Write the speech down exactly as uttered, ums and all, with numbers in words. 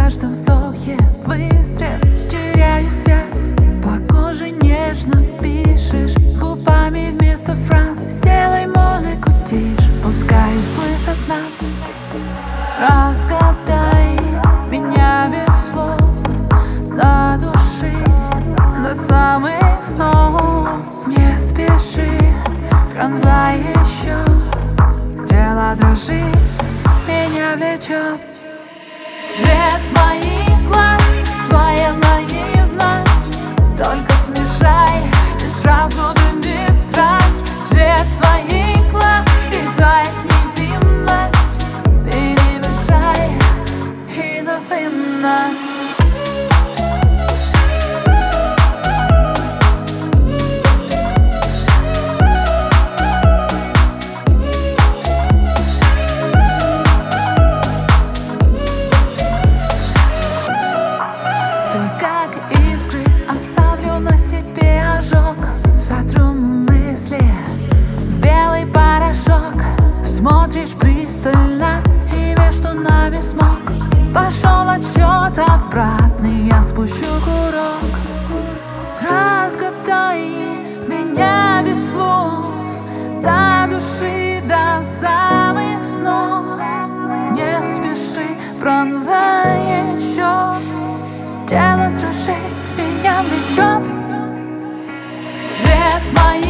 каждом вздохе выстрел, теряю связь. По коже нежно пишешь губами вместо фраз. Сделай музыку тише, пускай услышат нас. Разгадай меня без слов, до души, до самых снов. Не спеши, пронзай еще, тело дрожит, меня влечет. Цвет моих глаз, твоя наивность, только смешай, и сразу дымит страсть. Цвет твоих глаз и тает невинность, перемешай и напоим нас. Оставлю на себе ожог, сотру мысли в белый порошок. Смотришь пристально, и между нами смог. Пошел отсчет обратный, я спущу курок. Разгадай меня без слов, до души, до самых снов. Не спеши, пронзай еще, тело дрожит, меня влечет. Цвет моей